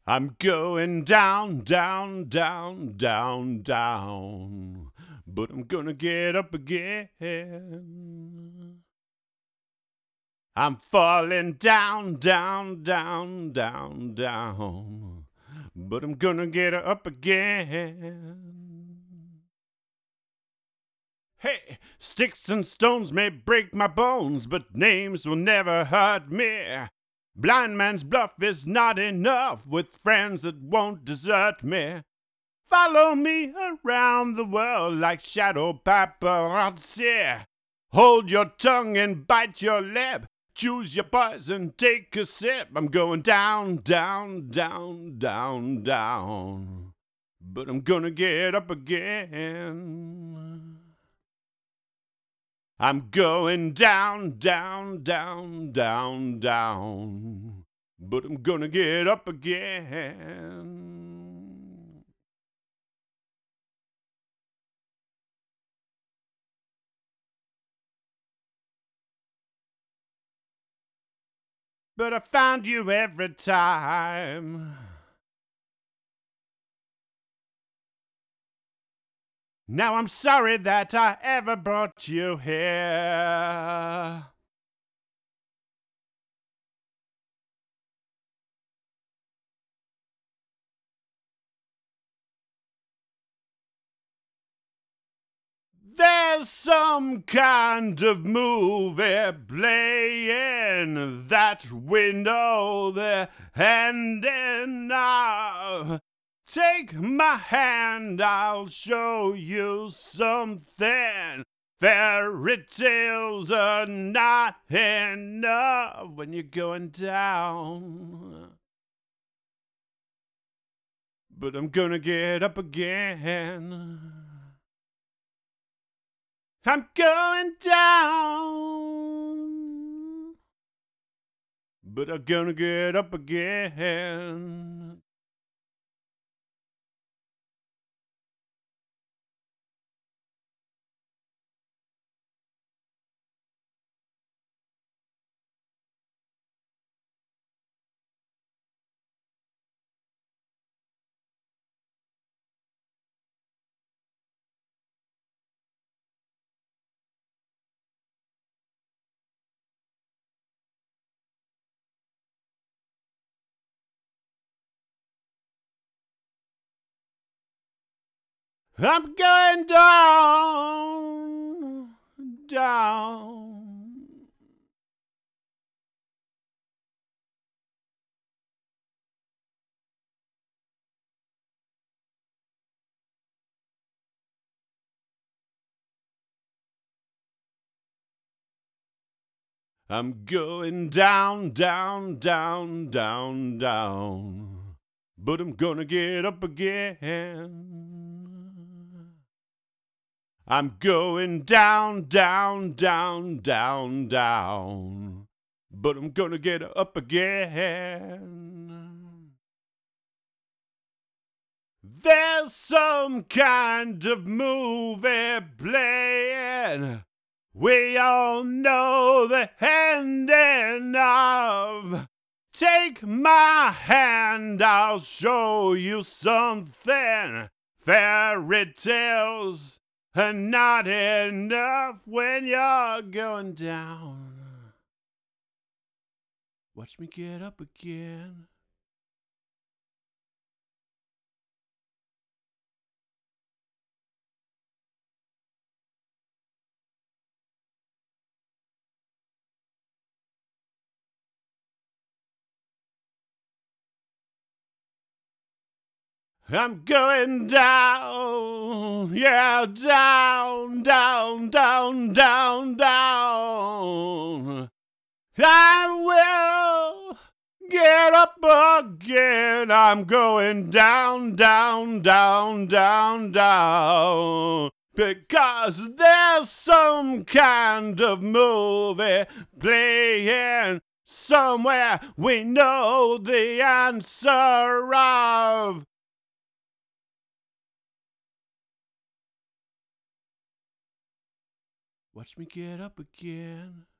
I'm going down, down, down, down, down, but I'm gonna get up again. I'm falling down, down, down, down, down, but I'm gonna get up again. Hey, sticks and stones may break my bones, but names will never hurt me. Blind man's bluff is not enough with friends that won't desert me. Follow me around the world like shadow paparazzi. Hold your tongue and bite your lip. Choose your poison, take a sip. I'm going down, down, down, down, down, but I'm gonna get up again. I'm going down, down, down, down, down, but I'm gonna get up again. But I found you every time. Now I'm sorry that I ever brought you here. There's some kind of movie playing that we know they're handing out. Take my hand, I'll show you something. Fairy tales are not enough when you're going down. But I'm gonna get up again. I'm going down, but I'm gonna get up again. I'm going down, down. I'm going down, down, down, down, down, but I'm gonna get up again. I'm going down, down, down, down, down, but I'm gonna get up again. There's some kind of movie playing. We all know the ending of. Take my hand, I'll show you something. Fairy tales are not enough when you're going down. Watch me get up again. I'm going down, yeah, down, down, down, down, down. I will get up again. I'm going down, down, down, down, down. Because there's some kind of movie playing somewhere we know the answer of. Watch me get up again.